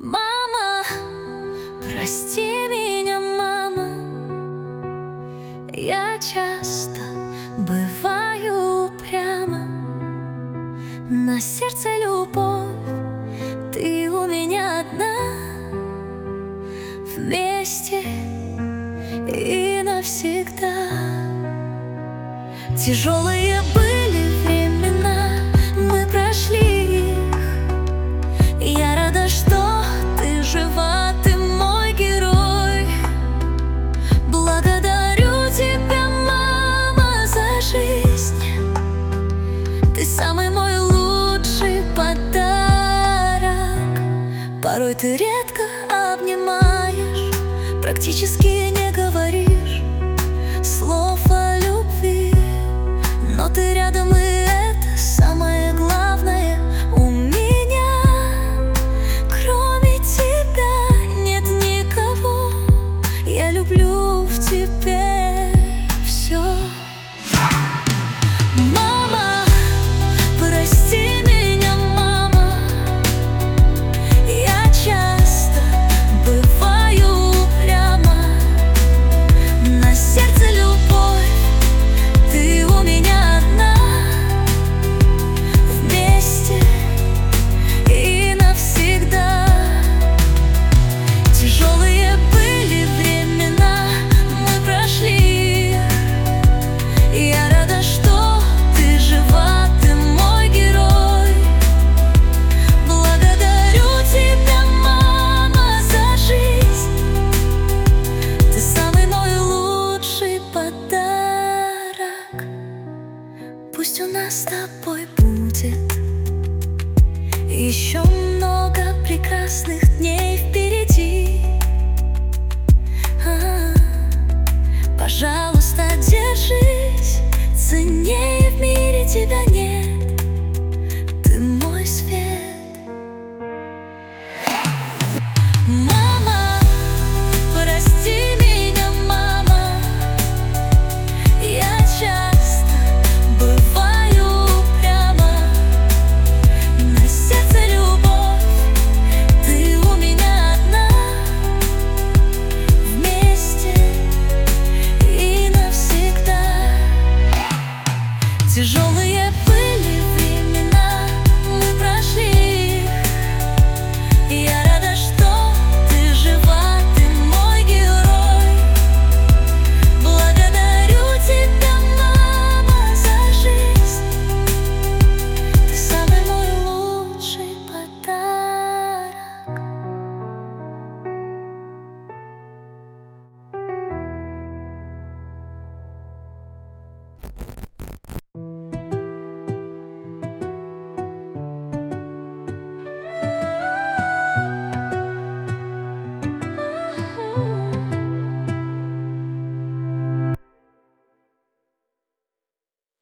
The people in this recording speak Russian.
Мама, прости меня, мама. Я часто бываю упряма. На сердце любовь, ты у меня одна. Вместе и навсегда. Тяжелые были времена, мы прошли их. Я рада, что ты жива, ты мой герой. Благодарю тебя, мама, за жизнь. Ты самый мой лучший подарок. Порой ты редко обнимаешь, практически не говоришь слов о любви, но ты рядом, и это самое главное у меня. Кроме тебя нет никого, я люблю в тебе все. Мама, прости меня, мама. Я часто бываю упряма. На сердце любовь, ты у меня одна. Вместе и навсегда. Тяжелые были времена, мы прошли. Я рада, что ты жива, ты мой герой. Благодарю тебя, мама, за жизнь. Ты самый мой лучший подарок. Пусть у нас с тобой будет еще много прекрасных дней впереди. Пожалуйста, держись, ценнее в мире тебя нет. Ты мой свет.